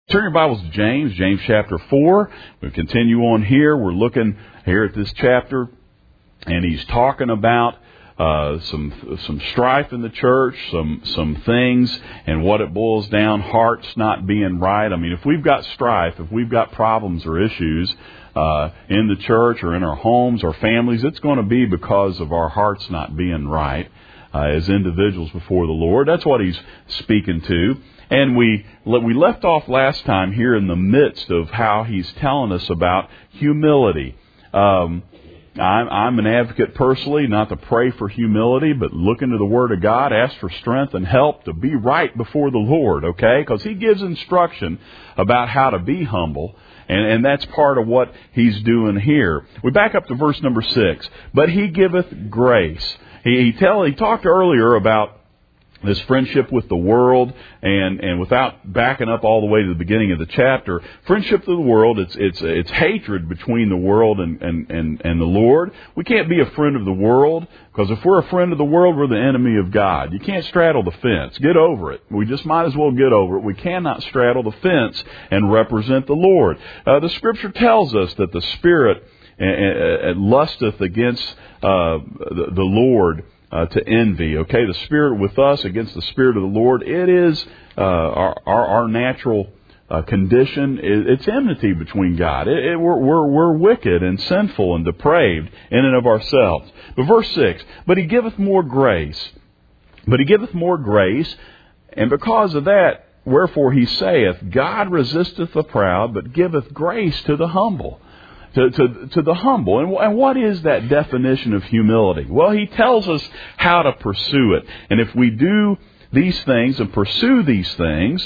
Turn your Bibles to James chapter 4. We continue on here. We're looking here at this chapter, and he's talking about some strife in the church, some things, and what it boils down, hearts not being right. I mean, if we've got strife, if we've got problems or issues in the church or in our homes or families, it's going to be because of our hearts not being right as individuals before the Lord. That's what he's speaking to. And we left off last time here in the midst of how he's telling us about humility. I'm an advocate personally, not to pray for humility, but look into the Word of God, ask for strength and help to be right before the Lord, okay? Because he gives instruction about how to be humble, and that's part of what he's doing here. We back up to verse number 6. But he giveth grace. He talked earlier about this friendship with the world, and without backing up all the way to the beginning of the chapter, friendship with the world, it's hatred between the world and the Lord. We can't be a friend of the world, because if we're a friend of the world, we're the enemy of God. You can't straddle the fence. Get over it. We just might as well get over it. We cannot straddle the fence and represent the Lord. The Scripture tells us that the Spirit lusteth against the Lord, to envy. Okay, the Spirit with us against the Spirit of the Lord. It is our natural condition. It's enmity between God. We're wicked and sinful and depraved in and of ourselves. But verse 6, but he giveth more grace. But he giveth more grace, and because of that, wherefore he saith, God resisteth the proud, but giveth grace to the humble. To the humble. And what is that definition of humility? Well, he tells us how to pursue it. And if we do these things and pursue these things,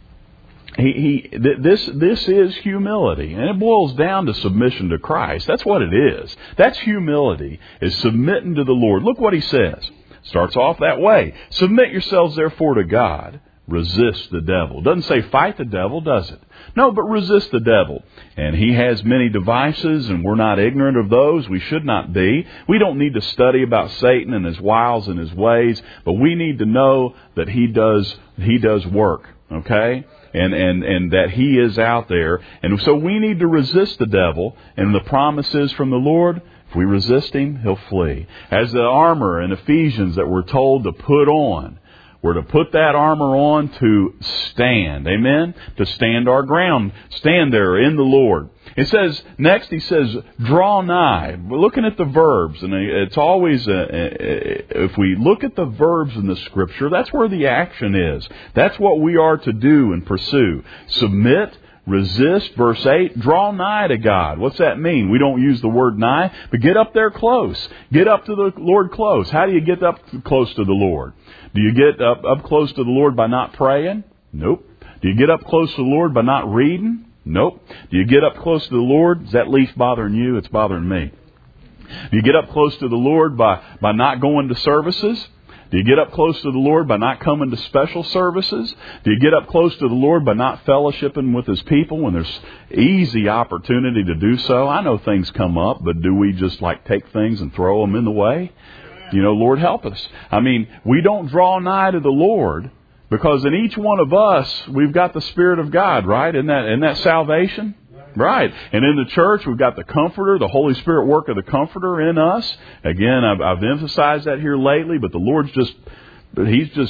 this is humility. And it boils down to submission to Christ. That's what it is. That's humility, is submitting to the Lord. Look what he says. Starts off that way. Submit yourselves therefore to God. Resist the devil. Doesn't say fight the devil, does it? No, but resist the devil. And he has many devices, and we're not ignorant of those. We should not be. We don't need to study about Satan and his wiles and his ways, but we need to know that he does work, okay? And that he is out there. And so we need to resist the devil, and the promise is from the Lord, if we resist him, he'll flee. As the armor in Ephesians that we're told to put on, we're to put that armor on to stand. Amen? To stand our ground. Stand there in the Lord. It says, next he says, draw nigh. We're looking at the verbs. And it's always, if we look at the verbs in the Scripture, that's where the action is. That's what we are to do and pursue. Submit. Resist, verse 8, draw nigh to God. What's that mean? We don't use the word nigh, but get up there close. Get up to the Lord close. How do you get up close to the Lord? Do you get up close to the Lord by not praying? Nope. Do you get up close to the Lord by not reading? Nope. Do you get up close to the Lord? Is that leaf bothering you? It's bothering me. Do you get up close to the Lord by not going to services? Do you get up close to the Lord by not coming to special services? Do you get up close to the Lord by not fellowshipping with His people when there's easy opportunity to do so? I know things come up, but do we just take things and throw them in the way? You know, Lord, help us. I mean, we don't draw nigh to the Lord because in each one of us, we've got the Spirit of God, right? Isn't that salvation? Right. And in the church, we've got the Comforter, the Holy Spirit work of the Comforter in us. Again, I've emphasized that here lately, but the Lord's He's just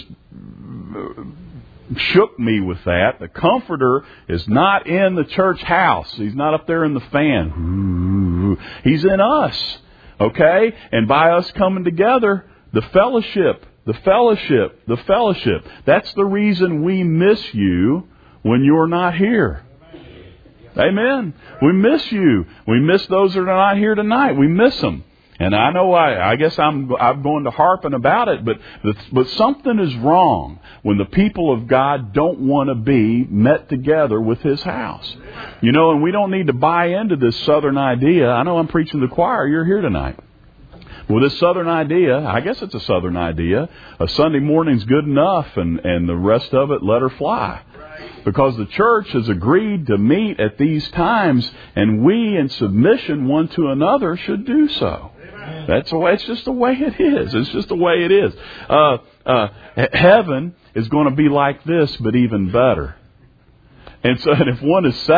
shook me with that. The Comforter is not in the church house. He's not up there in the fan. He's in us. Okay? And by us coming together, the fellowship. That's the reason we miss you when you're not here. Amen. We miss you. We miss those that are not here tonight. We miss them. And I know I guess I'm going to harping about it, but something is wrong when the people of God don't want to be met together with His house. You know, and we don't need to buy into this Southern idea. I know I'm preaching to the choir. You're here tonight. Well, this Southern idea, I guess it's a Southern idea. A Sunday morning's good enough, and the rest of it, let her fly. Because the church has agreed to meet at these times, and we, in submission one to another, should do so. That's the way. It's just the way it is. It's just the way it is. Heaven is going to be like this, but even better. And so, and if one is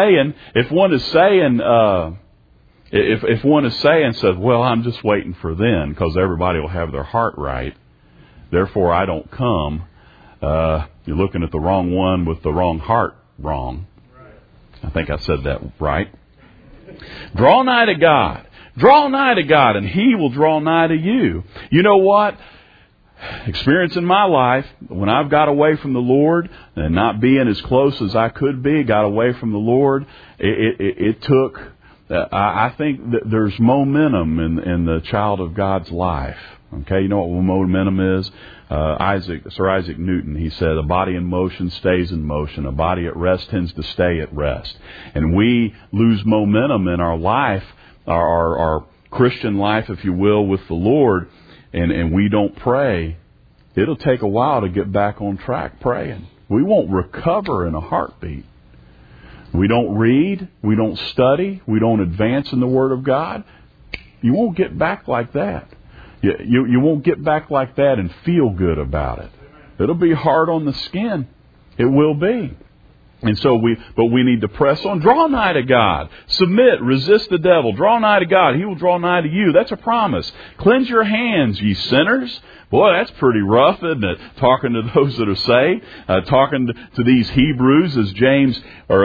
saying, says, well, I'm just waiting for then because everybody will have their heart right, therefore I don't come, you're looking at the wrong one with the wrong heart wrong. I think I said that right. Draw nigh to God. Draw nigh to God, and He will draw nigh to you. You know what? Experience in my life, when I've got away from the Lord and not being as close as I could be, got away from the Lord, it took, I think that there's momentum in the child of God's life. Okay, you know what momentum is? Sir Isaac Newton, he said, a body in motion stays in motion. A body at rest tends to stay at rest. And we lose momentum in our life, our Christian life, if you will, with the Lord, and we don't pray. It'll take a while to get back on track praying. We won't recover in a heartbeat. We don't read, we don't study, we don't advance in the Word of God. You won't get back like that. You won't get back like that and feel good about it. It'll be hard on the skin. It will be. And so we need to press on. Draw nigh to God. Submit. Resist the devil. Draw nigh to God. He will draw nigh to you. That's a promise. Cleanse your hands, ye sinners. Boy, that's pretty rough, isn't it? Talking to those that are saved, talking to these Hebrews as James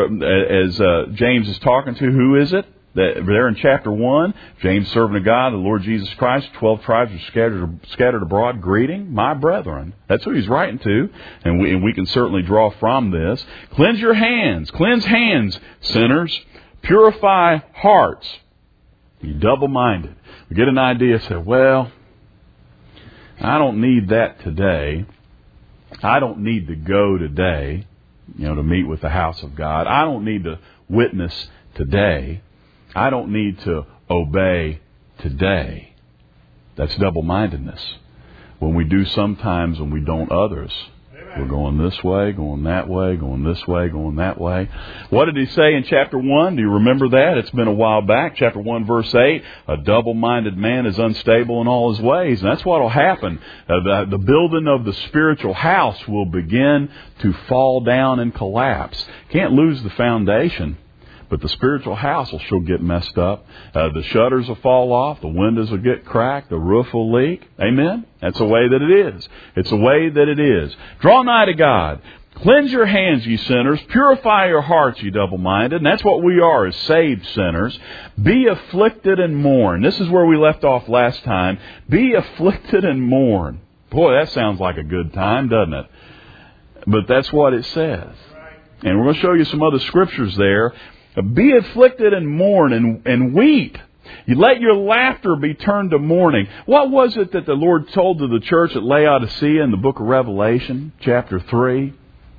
is talking to. Who is it? There in chapter 1, James, servant of God, the Lord Jesus Christ, 12 tribes are scattered abroad, greeting my brethren. That's who he's writing to, and we can certainly draw from this. Cleanse your hands. Cleanse hands, sinners. Purify hearts. You double-minded. We get an idea, say, well, I don't need that today. I don't need to go today, to meet with the house of God. I don't need to witness today. I don't need to obey today. That's double-mindedness. When we do sometimes and we don't others. We're going this way, going that way, going this way, going that way. What did he say in chapter 1? Do you remember that? It's been a while back. Chapter 1, verse 8. A double-minded man is unstable in all his ways. And that's what will happen. The building of the spiritual house will begin to fall down and collapse. Can't lose the foundation. But the spiritual house will sure get messed up. The shutters will fall off. The windows will get cracked. The roof will leak. Amen? That's the way that it is. It's the way that it is. Draw nigh to God. Cleanse your hands, ye sinners. Purify your hearts, ye double-minded. And that's what we are as saved sinners. Be afflicted and mourn. This is where we left off last time. Be afflicted and mourn. Boy, that sounds like a good time, doesn't it? But that's what it says. And we're going to show you some other scriptures there. Be afflicted and mourn and weep. You let your laughter be turned to mourning. What was it that the Lord told to the church at Laodicea in the book of Revelation, chapter 3?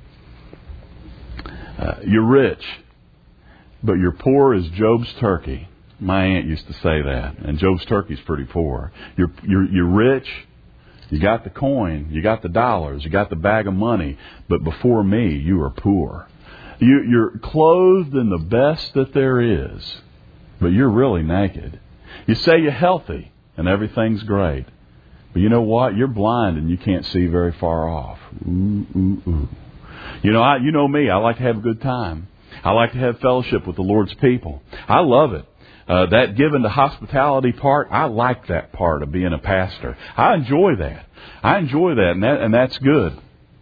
You're rich, but you're poor as Job's turkey. My aunt used to say that, and Job's turkey's pretty poor. You're rich. You got the coin. You got the dollars. You got the bag of money. But before me, you are poor. You're clothed in the best that there is, but you're really naked. You say you're healthy and everything's great, but you know what? You're blind and you can't see very far off. Ooh, ooh, ooh. You know me. I like to have a good time. I like to have fellowship with the Lord's people. I love it. That given to hospitality part, I like that part of being a pastor. I enjoy that. And that's good.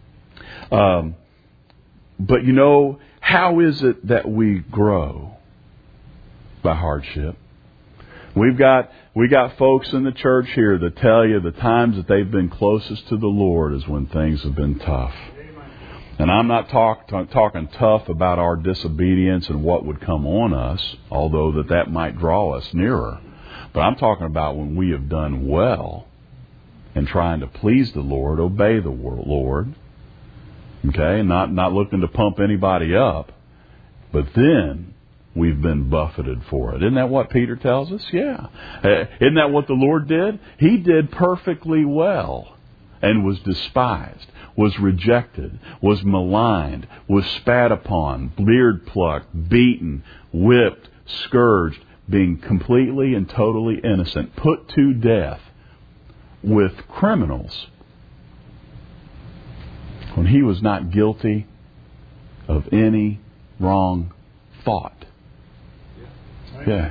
But how is it that we grow? By hardship. We got folks in the church here that tell you the times that they've been closest to the Lord is when things have been tough. And I'm not talking tough about our disobedience and what would come on us, although that might draw us nearer. But I'm talking about when we have done well in trying to please the Lord, obey the Lord. Okay, not looking to pump anybody up, but then we've been buffeted for it. Isn't that what Peter tells us? Yeah. Isn't that what the Lord did? He did perfectly well and was despised, was rejected, was maligned, was spat upon, beard plucked, beaten, whipped, scourged, being completely and totally innocent, put to death with criminals when he was not guilty of any wrong thought. Yeah.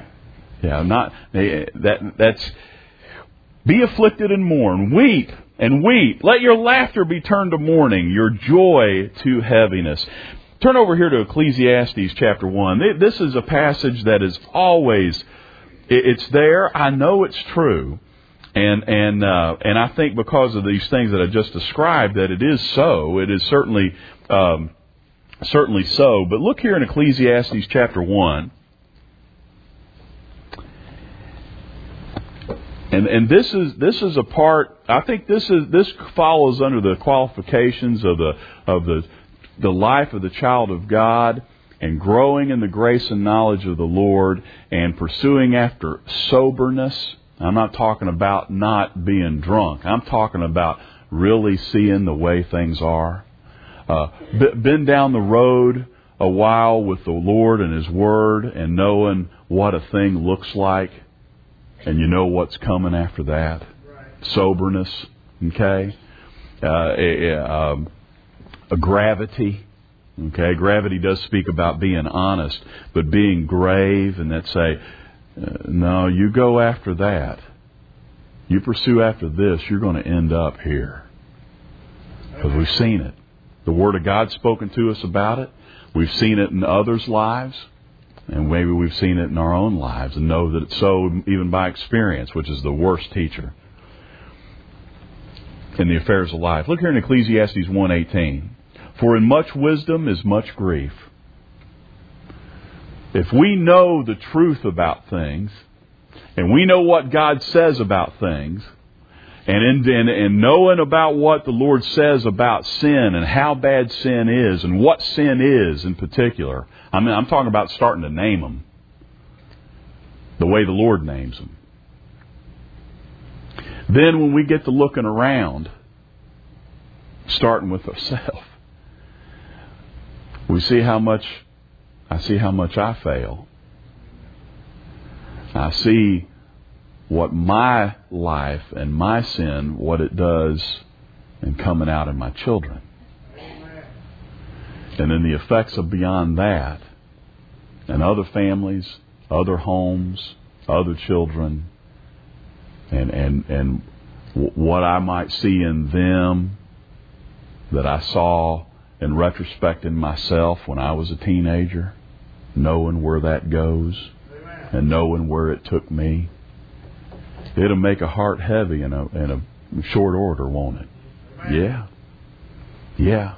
That's be afflicted and mourn, weep and weep. Let your laughter be turned to mourning, your joy to heaviness. Turn over here to Ecclesiastes chapter 1. This is a passage that is always, it's there. I know it's true. And I think because of these things that I just described that it is so. It is certainly so. But look here in Ecclesiastes chapter 1. And this is a part. I think this follows under the qualifications of the life of the child of God, and growing in the grace and knowledge of the Lord, and pursuing after soberness. I'm not talking about not being drunk. I'm talking about really seeing the way things are. Been down the road a while with the Lord and His Word, and knowing what a thing looks like. And you know what's coming after that. Right. Soberness, okay? A gravity, okay? Gravity does speak about being honest, but being grave, and that say, no, you go after that. You pursue after this, you're going to end up here. Because we've seen it. The Word of God's spoken to us about it. We've seen it in others' lives. And maybe we've seen it in our own lives and know that it's so even by experience, which is the worst teacher in the affairs of life. Look here in Ecclesiastes 1:18. For in much wisdom is much grief. If we know the truth about things, and we know what God says about things, and in knowing about what the Lord says about sin and how bad sin is and what sin is in particular, I mean, I'm talking about starting to name them the way the Lord names them. Then when we get to looking around, starting with ourselves, I see how much I fail. I see what my life and my sin, what it does in coming out in my children. And then the effects of beyond that, and other families, other homes, other children, and what I might see in them that I saw in retrospect in myself when I was a teenager, knowing where that goes and knowing where it took me. It'll make a heart heavy in a short order, won't it? Yeah.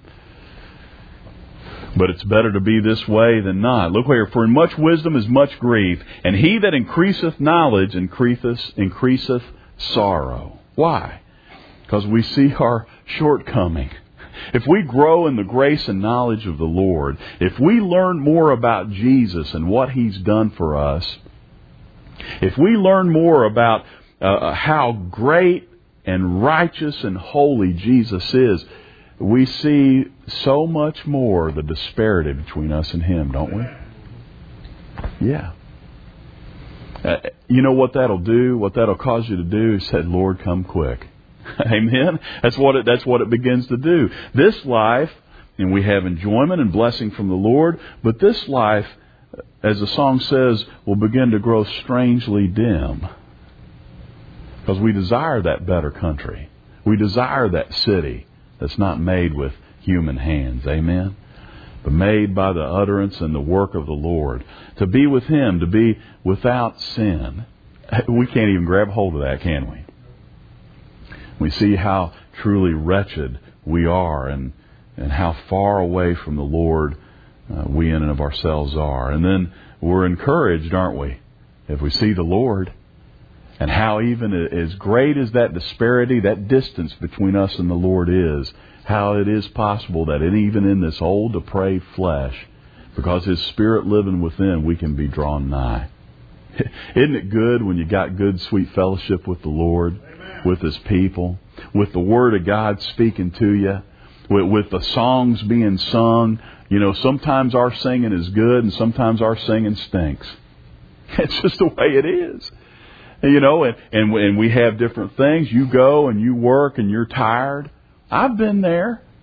But it's better to be this way than not. Look here, for in much wisdom is much grief, and he that increaseth knowledge increaseth sorrow. Why? Because we see our shortcoming. If we grow in the grace and knowledge of the Lord, if we learn more about Jesus and what He's done for us, if we learn more about how great and righteous and holy Jesus is, we see so much more the disparity between us and Him, don't we? Yeah. You know what that'll do? What that'll cause you to do is say, Lord, come quick. Amen? That's what it begins to do. This life, and we have enjoyment and blessing from the Lord, but this life, as the song says, will begin to grow strangely dim. Because we desire that better country. We desire that city that's not made with human hands. Amen? But made by the utterance and the work of the Lord. To be with Him, to be without sin. We can't even grab hold of that, can we? We see how truly wretched we are and how far away from the Lord we in and of ourselves are. And then we're encouraged, aren't we, if we see the Lord, and how even as great as that disparity, that distance between us and the Lord is, how it is possible that even in this old depraved flesh, because His Spirit living within, we can be drawn nigh. Isn't it good when you got good, sweet fellowship with the Lord, with His people, with the Word of God speaking to you, with the songs being sung? You know, sometimes our singing is good and sometimes our singing stinks. It's just the way it is. You know, and we have different things. You go and you work and you're tired. I've been there.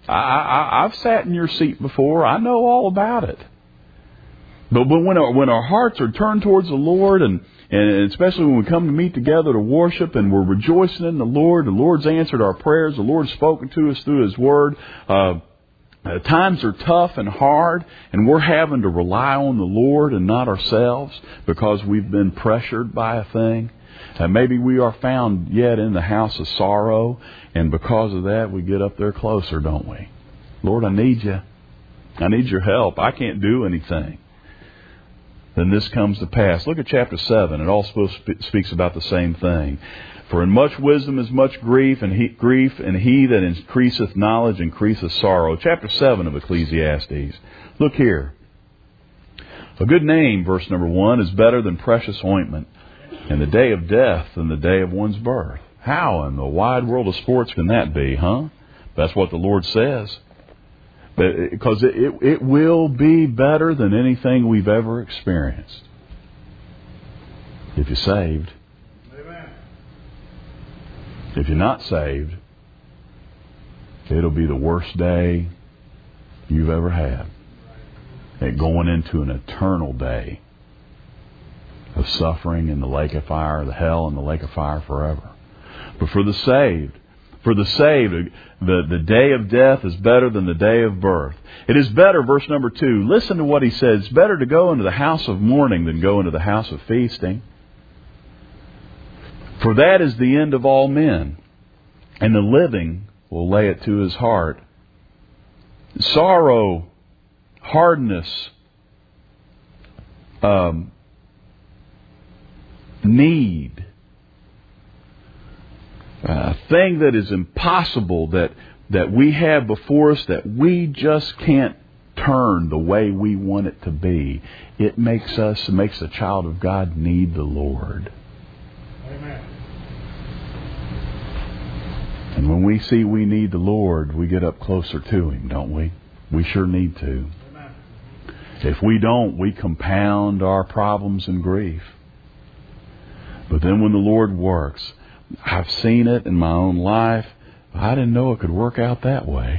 I've sat in your seat before. I know all about it. But when our hearts are turned towards the Lord, and especially when we come to meet together to worship and we're rejoicing in the Lord's answered our prayers, the Lord's spoken to us through His Word. Times are tough and hard, and we're having to rely on the Lord and not ourselves because we've been pressured by a thing. Maybe we are found yet in the house of sorrow, and because of that we get up there closer, don't we? Lord, I need you. I need your help. I can't do anything. Then this comes to pass. Look at chapter 7. It also speaks about the same thing. For in much wisdom is much grief, and he that increaseth knowledge increaseth sorrow. Chapter 7 of Ecclesiastes. Look here. A good name, verse number 1, is better than precious ointment, and the day of death than the day of one's birth. How in the wide world of sports can that be, huh? That's what the Lord says. Because it will be better than anything we've ever experienced. If you're saved. Amen. If you're not saved, it'll be the worst day you've ever had. And going into an eternal day of suffering in the lake of fire, the hell and the lake of fire forever. But for the saved, the day of death is better than the day of birth. It is better, verse number 2, listen to what he says. It's better to go into the house of mourning than go into the house of feasting. For that is the end of all men, and the living will lay it to his heart. Sorrow, hardness, need, a thing that is impossible that we have before us that we just can't turn the way we want it to be. It makes a child of God need the Lord. Amen. And when we see we need the Lord, we get up closer to Him, don't we? We sure need to. Amen. If we don't, we compound our problems and grief. But then when the Lord works, I've seen it in my own life. I didn't know it could work out that way.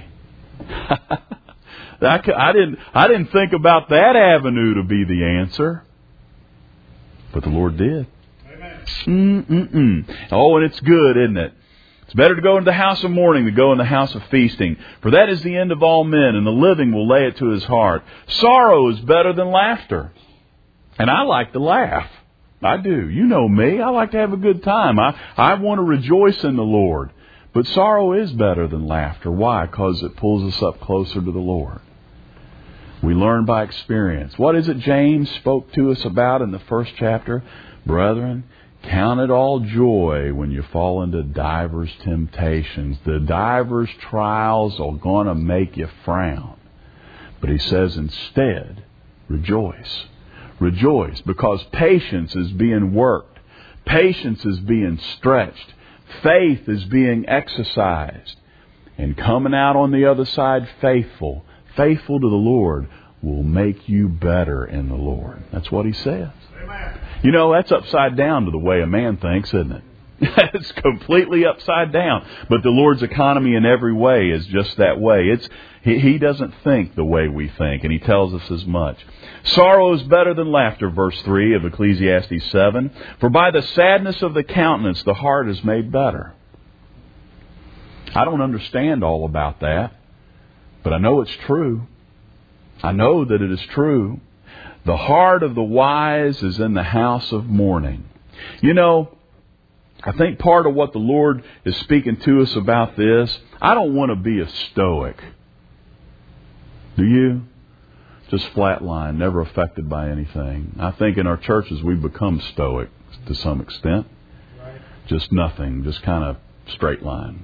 I didn't think about that avenue to be the answer. But the Lord did. Amen. Oh, and it's good, isn't it? It's better to go into the house of mourning than go in the house of feasting. For that is the end of all men, and the living will lay it to his heart. Sorrow is better than laughter. And I like to laugh. I do. You know me. I like to have a good time. I want to rejoice in the Lord. But sorrow is better than laughter. Why? Because it pulls us up closer to the Lord. We learn by experience. What is it James spoke to us about in the first chapter? Brethren, count it all joy when you fall into divers temptations. The divers trials are going to make you frown. But he says instead, rejoice. Rejoice, because patience is being worked. Patience is being stretched. Faith is being exercised. And coming out on the other side faithful to the Lord, will make you better in the Lord. That's what he says. Amen. You know, that's upside down to the way a man thinks, isn't it? It's completely upside down. But the Lord's economy in every way is just that way. He doesn't think the way we think, and He tells us as much. Sorrow is better than laughter, verse 3 of Ecclesiastes 7. For by the sadness of the countenance the heart is made better. I don't understand all about that, but I know it's true. I know that it is true. The heart of the wise is in the house of mourning. You know, I think part of what the Lord is speaking to us about this, I don't want to be a stoic. Do you? Just flatline, never affected by anything. I think in our churches we've become stoic to some extent. Right. Just nothing, just kind of straight line.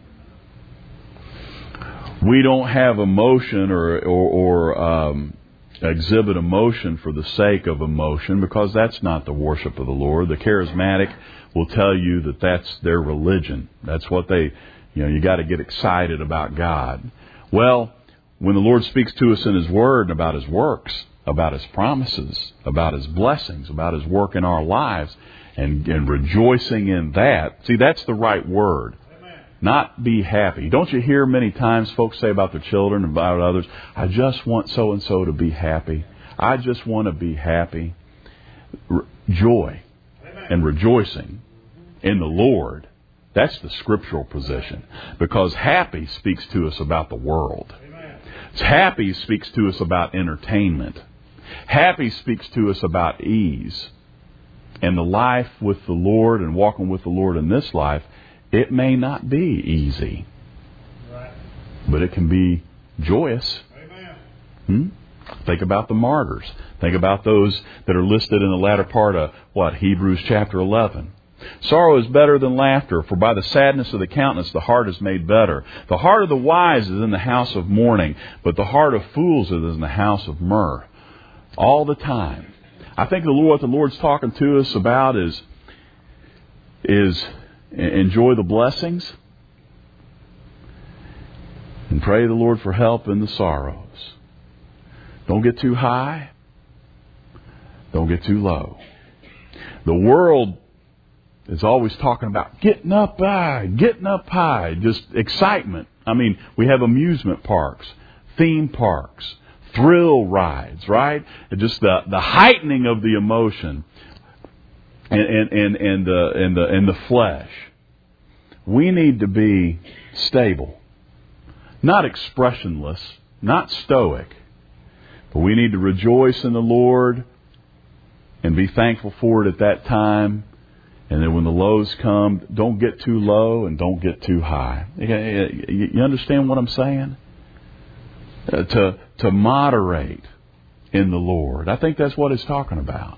We don't have emotion or exhibit emotion for the sake of emotion, because that's not the worship of the Lord. The charismatic will tell you that that's their religion. That's what you got to get excited about God. Well, when the Lord speaks to us in His Word and about His works, about His promises, about His blessings, about His work in our lives, and rejoicing in that, see, that's the right word. Amen. not be happy. Don't you hear many times folks say about their children and about others, I just want so-and-so to be happy. I just want to be happy. Joy and rejoicing in the Lord, that's the scriptural position. Because happy speaks to us about the world. Happy speaks to us about entertainment. Happy speaks to us about ease. And the life with the Lord and walking with the Lord in this life, it may not be easy. But it can be joyous. Think about the martyrs. Think about those that are listed in the latter part of, Hebrews chapter 11. Sorrow is better than laughter, for by the sadness of the countenance the heart is made better. The heart of the wise is in the house of mourning, but the heart of fools is in the house of myrrh. All the time. I think what the Lord's talking to us about is enjoy the blessings and pray the Lord for help in the sorrows. Don't get too high. Don't get too low. The world is always talking about getting up high, just excitement. I mean, we have amusement parks, theme parks, thrill rides, right? And just the heightening of the emotion and the flesh. We need to be stable, not expressionless, not stoic, but we need to rejoice in the Lord and be thankful for it at that time. And then when the lows come, don't get too low and don't get too high. You understand what I'm saying? To moderate in the Lord. I think that's what it's talking about.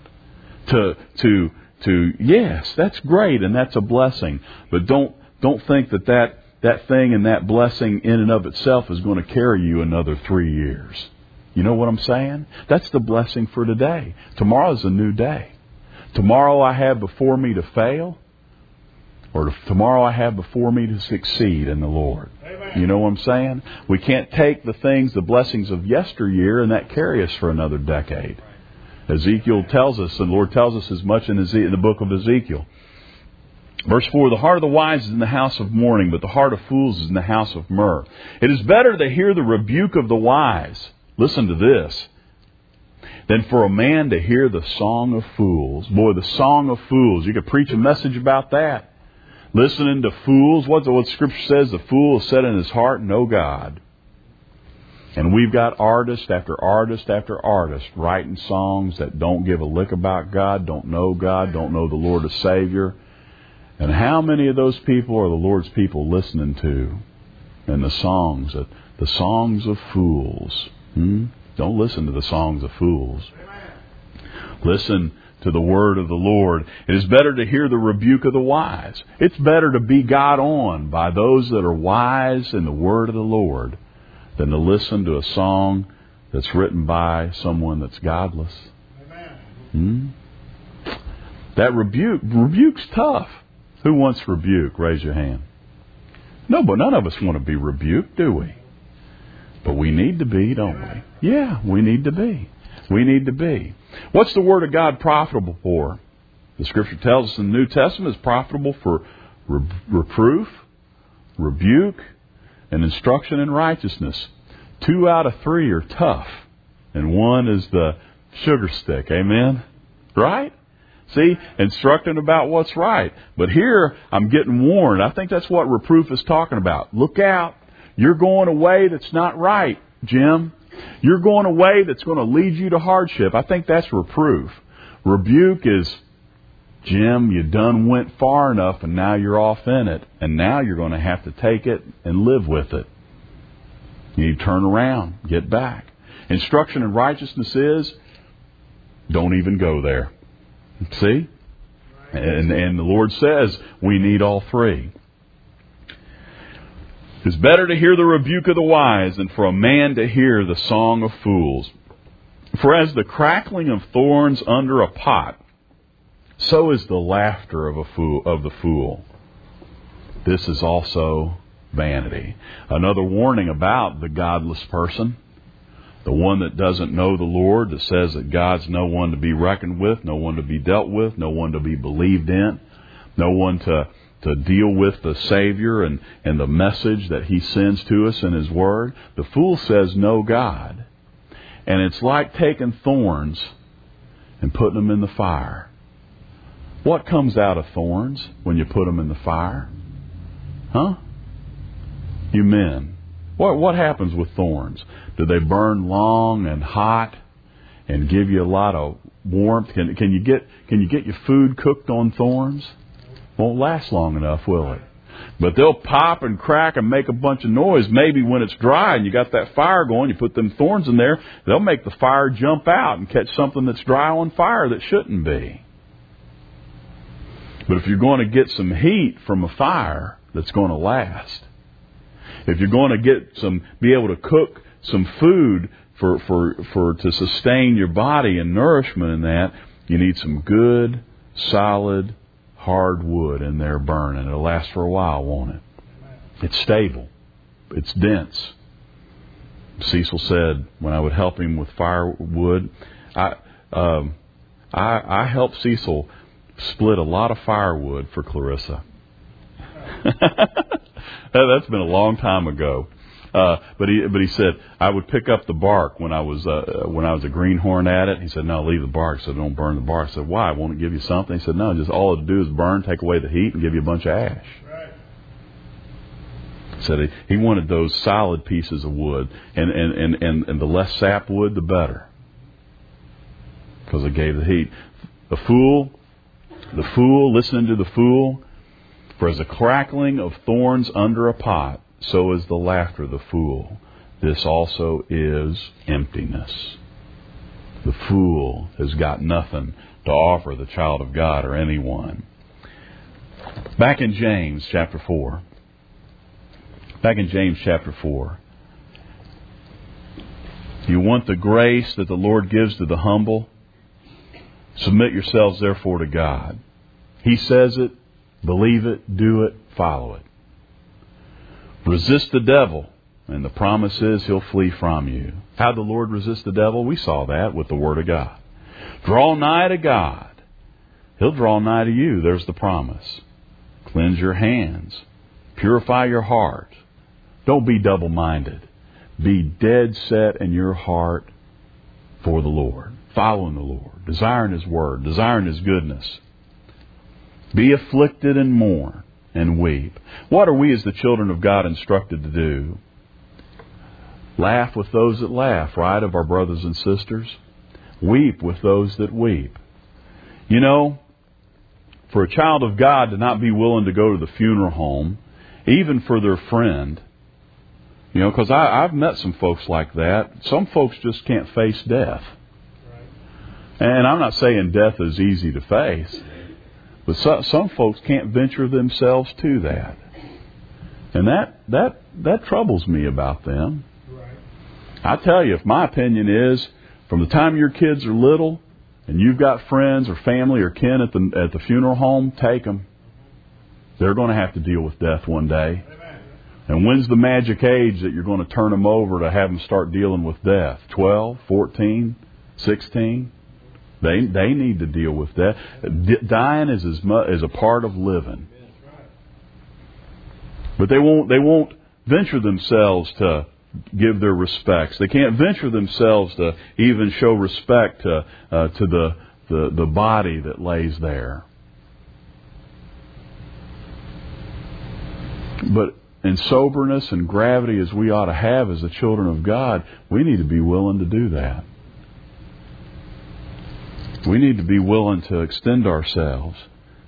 Yes, that's great and that's a blessing. But don't think that thing and that blessing in and of itself is going to carry you another 3 years. You know what I'm saying? That's the blessing for today. Tomorrow's a new day. Tomorrow I have before me to fail, or tomorrow I have before me to succeed in the Lord. Amen. You know what I'm saying? We can't take the blessings of yesteryear, and that carry us for another decade. Ezekiel tells us, and the Lord tells us as much in the book of Ezekiel. Verse 4, the heart of the wise is in the house of mourning, but the heart of fools is in the house of myrrh. It is better to hear the rebuke of the wise. Listen to this. Than for a man to hear the song of fools. Boy, the song of fools. You could preach a message about that. Listening to fools. What Scripture says, the fool has said in his heart, no God. And we've got artist after artist after artist writing songs that don't give a lick about God, don't know the Lord as Savior. And how many of those people are the Lord's people listening to? And the songs of fools. Don't listen to the songs of fools. Listen to the word of the Lord. It is better to hear the rebuke of the wise. It's better to be got on by those that are wise in the word of the Lord than to listen to a song that's written by someone that's godless. That rebuke's tough. Who wants rebuke? Raise your hand. No, but none of us want to be rebuked, do we? But we need to be, don't we? Yeah, we need to be. We need to be. What's the Word of God profitable for? The Scripture tells us in the New Testament it's profitable for reproof, rebuke, and instruction in righteousness. 2 out of 3 are tough, and 1 is the sugar stick. Amen? Right? See? Instructing about what's right. But here, I'm getting warned. I think that's what reproof is talking about. Look out. You're going a way that's not right, Jim. You're going a way that's going to lead you to hardship. I think that's reproof. Rebuke is, Jim, you done went far enough and now you're off in it. And now you're going to have to take it and live with it. You need to turn around, get back. Instruction in righteousness is, don't even go there. See? And the Lord says we need all 3. It's better to hear the rebuke of the wise than for a man to hear the song of fools. For as the crackling of thorns under a pot, so is the laughter of the fool. This is also vanity. Another warning about the godless person, the one that doesn't know the Lord, that says that God's no one to be reckoned with, no one to be dealt with, no one to be believed in, no one to to deal with the Savior and the message that He sends to us in His Word. The fool says, no God. And it's like taking thorns and putting them in the fire. What comes out of thorns when you put them in the fire? Huh? You men. What happens with thorns? Do they burn long and hot and give you a lot of warmth? Can you get your food cooked on thorns? Won't last long enough, will it? But they'll pop and crack and make a bunch of noise. Maybe when it's dry and you got that fire going, you put them thorns in there, they'll make the fire jump out and catch something that's dry on fire that shouldn't be. But if you're going to get some heat from a fire that's going to last, if you're going to be able to cook some food to sustain your body and nourishment in that, you need some good, solid, hard wood in there burning. It'll last for a while, won't it? It's stable. It's dense. Cecil said when I would help him with firewood, I helped Cecil split a lot of firewood for Clarissa. That's been a long time ago. But he said I would pick up the bark when I was a greenhorn at it. He said, no, leave the bark so don't burn the bark. I said, why? Won't it give you something? He said, no, just all it'll do is burn, take away the heat, and give you a bunch of ash. Right. He said he wanted those solid pieces of wood, and the less sap wood, the better, because it gave the heat. The fool, listening to the fool, for as a crackling of thorns under a pot, so is the laughter of the fool. This also is emptiness. The fool has got nothing to offer the child of God or anyone. Back in James chapter 4. You want the grace that the Lord gives to the humble? Submit yourselves therefore to God. He says it, believe it, do it, follow it. Resist the devil, and the promise is he'll flee from you. How'd the Lord resist the devil? We saw that with the Word of God. Draw nigh to God. He'll draw nigh to you. There's the promise. Cleanse your hands. Purify your heart. Don't be double-minded. Be dead set in your heart for the Lord. Following the Lord. Desiring His Word. Desiring His goodness. Be afflicted and mourn and weep. What are we as the children of God instructed to do? Laugh with those that laugh, right, of our brothers and sisters. Weep with those that weep. You know, for a child of God to not be willing to go to the funeral home, even for their friend, you know, because I've met some folks like that. Some folks just can't face death. And I'm not saying death is easy to face, but some folks can't venture themselves to that. And that troubles me about them. Right. I tell you, if my opinion is, from the time your kids are little and you've got friends or family or kin at the funeral home, take them. They're going to have to deal with death one day. Amen. And when's the magic age that you're going to turn them over to have them start dealing with death? 12, 14, 16? They need to deal with that. Dying is a part of living. But they won't venture themselves to give their respects. They can't venture themselves to even show respect to the body that lays there. But in soberness and gravity as we ought to have as the children of God, we need to be willing to do that. We need to be willing to extend ourselves.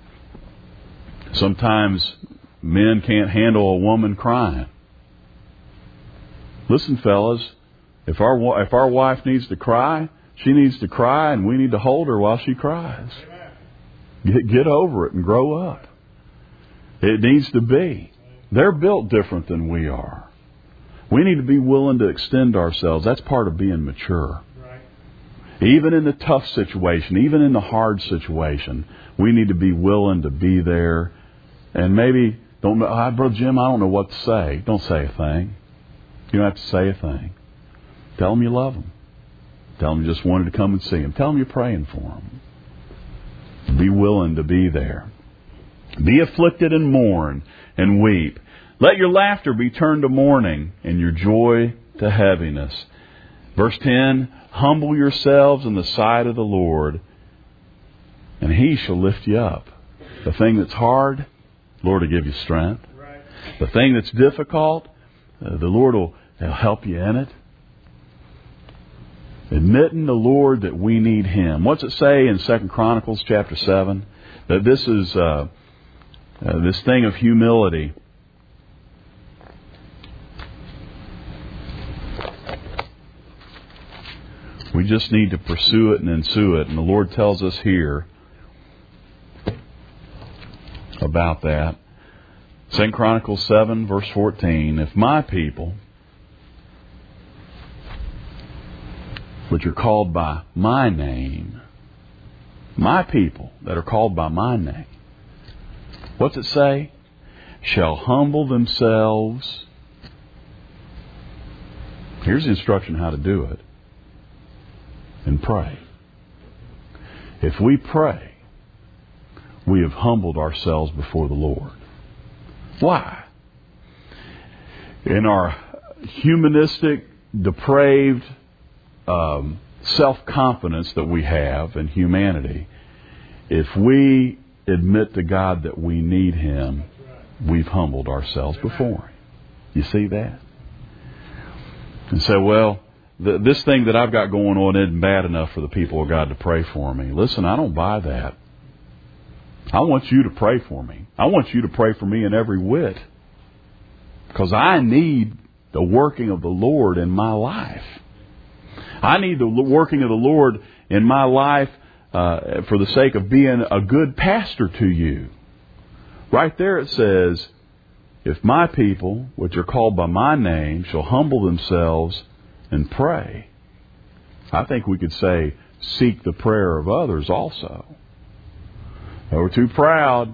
Sometimes men can't handle a woman crying. Listen, fellas, if our wife needs to cry, she needs to cry, and we need to hold her while she cries. Get over it and grow up. It needs to be. They're built different than we are. We need to be willing to extend ourselves. That's part of being mature. Even in the tough situation, even in the hard situation, we need to be willing to be there. And maybe, Brother Jim, I don't know what to say. Don't say a thing. You don't have to say a thing. Tell them you love them. Tell them you just wanted to come and see them. Tell them you're praying for them. Be willing to be there. Be afflicted and mourn and weep. Let your laughter be turned to mourning and your joy to heaviness. Verse 10, humble yourselves in the sight of the Lord, and He shall lift you up. The thing that's hard, the Lord will give you strength. The thing that's difficult, the Lord will help you in it. Admitting the Lord that we need Him. What's it say in 2 Chronicles chapter 7? That this is this thing of humility. We just need to pursue it and ensue it. And the Lord tells us here about that. 2 Chronicles 7, verse 14. If my people, which are called by my name, my people that are called by my name, what's it say? Shall humble themselves. Here's the instruction how to do it. And pray. If we pray, we have humbled ourselves before the Lord. Why? In our humanistic, depraved self-confidence that we have in humanity, if we admit to God that we need Him, we've humbled ourselves before Him. You see that? And say, well, this thing that I've got going on isn't bad enough for the people of God to pray for me. Listen, I don't buy that. I want you to pray for me. I want you to pray for me in every whit. Because I need the working of the Lord in my life. I need the working of the Lord in my life for the sake of being a good pastor to you. Right there it says, if my people, which are called by my name, shall humble themselves and pray. I think we could say, seek the prayer of others also. We're too proud.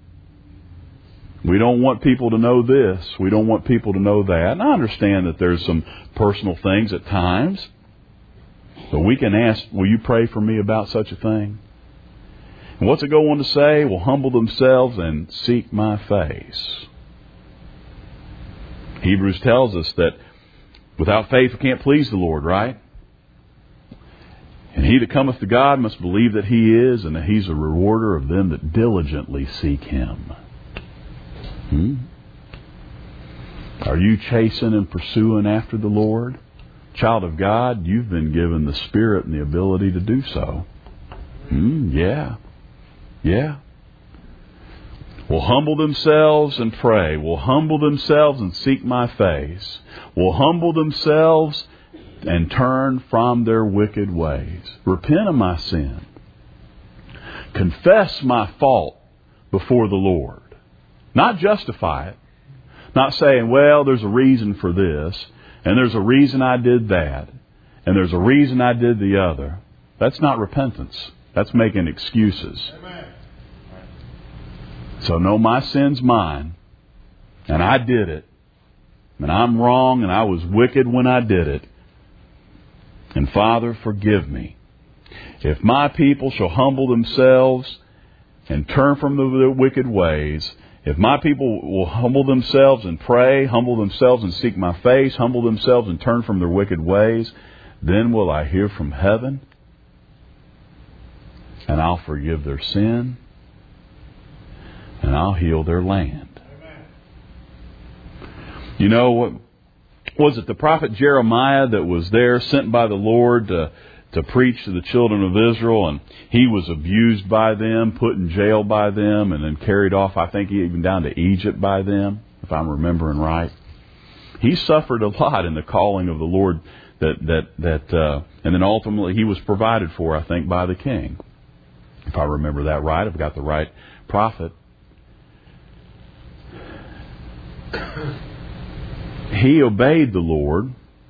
We don't want people to know this. We don't want people to know that. And I understand that there's some personal things at times. But we can ask, will you pray for me about such a thing? And what's it go on to say? Will humble themselves and seek my face. Hebrews tells us that without faith we can't please the Lord, right? And he that cometh to God must believe that He is, and that He's a rewarder of them that diligently seek Him. Are you chasing and pursuing after the Lord? Child of God, you've been given the Spirit and the ability to do so. Yeah. Will humble themselves and pray. Will humble themselves and seek my face. Will humble themselves and turn from their wicked ways. Repent of my sin. Confess my fault before the Lord. Not justify it. Not saying, well, there's a reason for this, and there's a reason I did that, and there's a reason I did the other. That's not repentance. That's making excuses. Amen. So no, my sin's mine, and I did it, and I'm wrong, and I was wicked when I did it. And Father, forgive me. If my people shall humble themselves and turn from their wicked ways, if my people will humble themselves and pray, humble themselves and seek my face, humble themselves and turn from their wicked ways, then will I hear from heaven, and I'll forgive their sin, and I'll heal their land. Amen. You know what? Was it the prophet Jeremiah that was there, sent by the Lord to preach to the children of Israel, and he was abused by them, put in jail by them, and then carried off, I think, even down to Egypt by them, if I'm remembering right. He suffered a lot in the calling of the Lord, and then ultimately he was provided for, I think, by the king. If I remember that right, I've got the right prophet. He obeyed the Lord,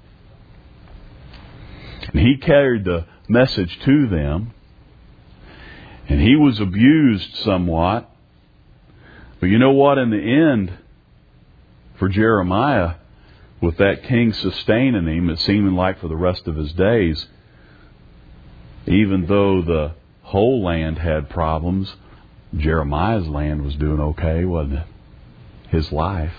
and he carried the message to them, and he was abused somewhat. But you know what? In the end, for Jeremiah, with that king sustaining him, it seemed like for the rest of his days, even though the whole land had problems, Jeremiah's land was doing okay, wasn't it? His life.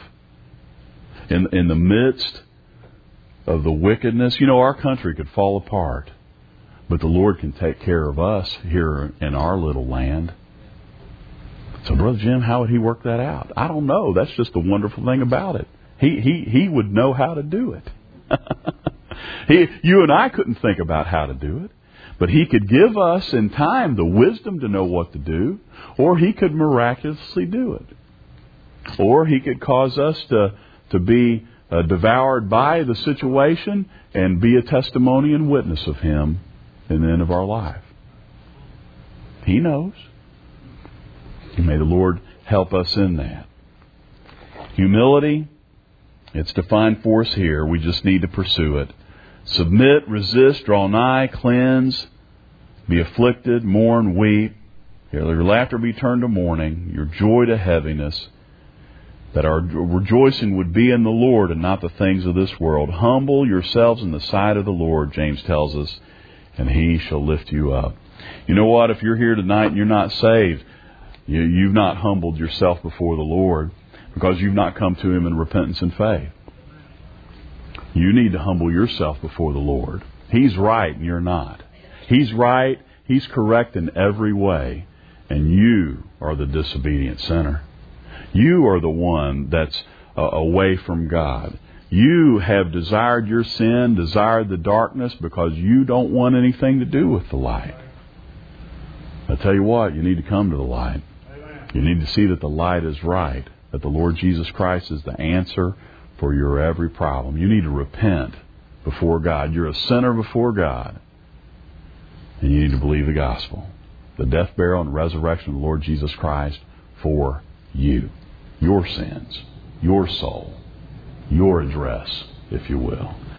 In the midst of the wickedness, our country could fall apart, but the Lord can take care of us here in our little land. So, Brother Jim, how would He work that out? I don't know. That's just the wonderful thing about it. He would know how to do it. You and I couldn't think about how to do it. But He could give us in time the wisdom to know what to do, or He could miraculously do it. Or He could cause us to be devoured by the situation and be a testimony and witness of Him in the end of our life. He knows. And may the Lord help us in that. Humility, it's defined for us here. We just need to pursue it. Submit, resist, draw nigh, cleanse, be afflicted, mourn, weep. Your laughter be turned to mourning, your joy to heaviness, that our rejoicing would be in the Lord and not the things of this world. Humble yourselves in the sight of the Lord, James tells us, and He shall lift you up. You know what? If you're here tonight and you're not saved, you've not humbled yourself before the Lord because you've not come to Him in repentance and faith. You need to humble yourself before the Lord. He's right and you're not. He's right. He's correct in every way. And you are the disobedient sinner. You are the one that's away from God. You have desired your sin, desired the darkness because you don't want anything to do with the light. I tell you what, you need to come to the light. You need to see that the light is right, that the Lord Jesus Christ is the answer for your every problem. You need to repent before God. You're a sinner before God. And you need to believe the gospel. The death, burial, and resurrection of the Lord Jesus Christ for you. Your sins, your soul, your address, if you will.